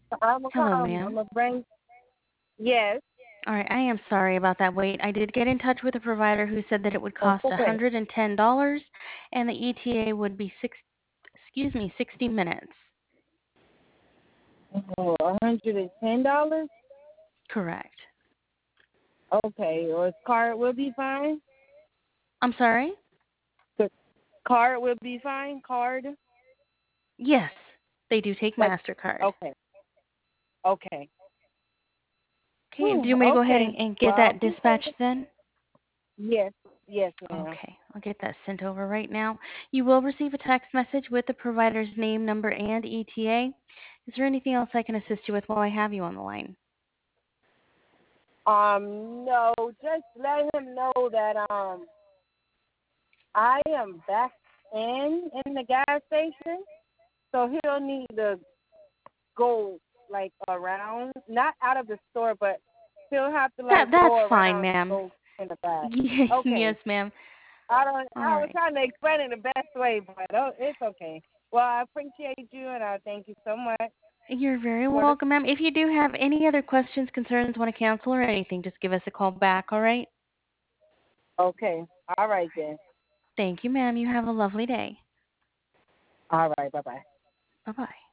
I'm gonna Hello, come. I'm ma'am. gonna bring. Yes. All right, I am sorry about that wait. I did get in touch with a provider who said that it would That's cost okay. $110 and the ETA would be 60 minutes. Oh, $110. Correct. Okay, or card will be fine. I'm sorry? The card will be fine. Card. Yes, they do take Like. MasterCard. Okay. Okay. Okay, and do Whew, you want me to go ahead okay. and get Well, I that appreciate dispatched it. then? Yes. Yes, ma'am. Okay, I'll get that sent over right now. You will receive a text message with the provider's name, number, and ETA. Is there anything else I can assist you with while I have you on the line? No, just let him know that I am back in the gas station, so he'll need to go like around, not out of the store, but he'll have to like That's go fine, around and ma'am. go in the back. Yes, Okay. ma'am. I don't. All I was right. trying to explain it the best way, but it's okay. Well, I appreciate you, and I thank you so much You're very for the. welcome, ma'am. If you do have any other questions, concerns, want to cancel, or anything, just give us a call back, all right? Okay. All right then. Thank you, ma'am. You have a lovely day. All right. Bye bye. Bye-bye.